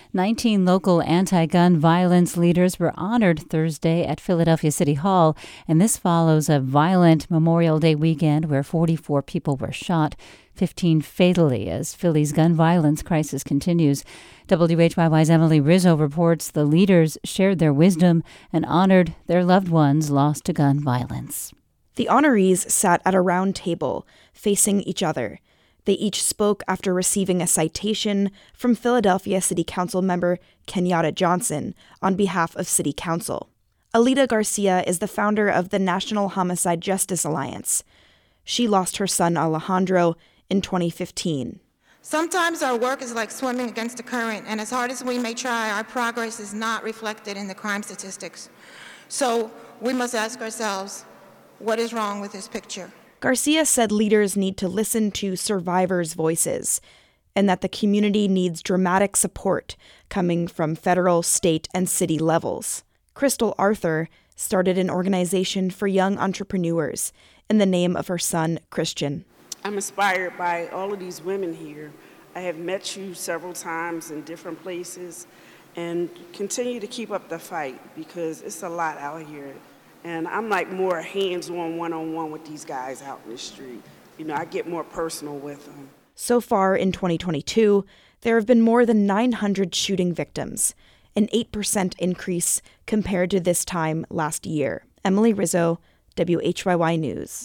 19 local anti-gun violence leaders were honored Thursday at Philadelphia City Hall, and this follows a violent Memorial Day weekend where 44 people were shot, 15 fatally, as Philly's gun violence crisis continues. WHYY's Emily Rizzo reports the leaders shared their wisdom and honored their loved ones lost to gun violence. The honorees sat at a round table, facing each other. They each spoke after receiving a citation from Philadelphia City Council member Kenyatta Johnson on behalf of City Council. Alida Garcia is the founder of the National Homicide Justice Alliance. She lost her son Alejandro in 2015. Sometimes our work is like swimming against the current, and as hard as we may try, our progress is not reflected in the crime statistics. So we must ask ourselves, what is wrong with this picture? Garcia said leaders need to listen to survivors' voices and that the community needs dramatic support coming from federal, state, and city levels. Crystal Arthur started an organization for young entrepreneurs in the name of her son, Christian. I'm inspired by all of these women here. I have met you several times in different places and continue to keep up the fight because it's a lot out here. And I'm like more hands-on, one-on-one with these guys out in the street. You know, I get more personal with them. So far in 2022, there have been more than 900 shooting victims, an 8% increase compared to this time last year. Emily Rizzo, WHYY News.